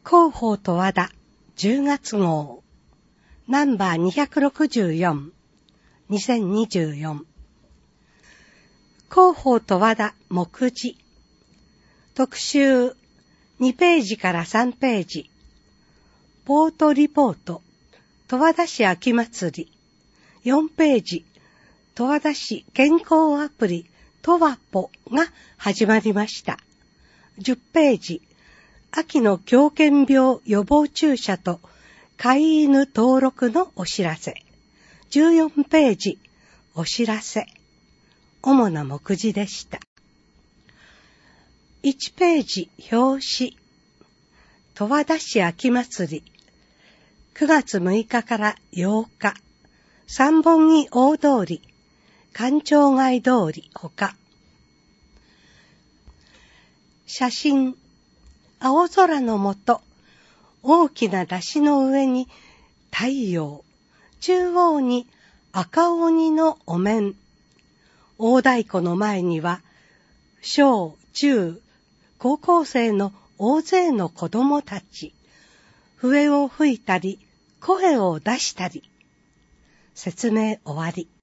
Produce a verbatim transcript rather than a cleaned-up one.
広報十和田じゅうがつ号ナンバーにひゃくろくじゅうよん、にせんにじゅうよん。広報十和田目次特集にページからさんページ。ポートリポート十和田市秋祭りよんページ。十和田市健康アプリトワポが始まりました。じゅっページ。秋の狂犬病予防注射と飼い犬登録のお知らせ。じゅうよんページ。お知らせ。主な目次でした。いちページ。表紙。十和田市秋祭り。くがつむいかからようか。三本木大通り、官庁街通りほか。写真。青空の下、大きな山車の上に太陽、中央に赤鬼のお面。大太鼓の前には、小、中、高校生の大勢の子供たち。笛を吹いたり、声を出したり。説明終わり。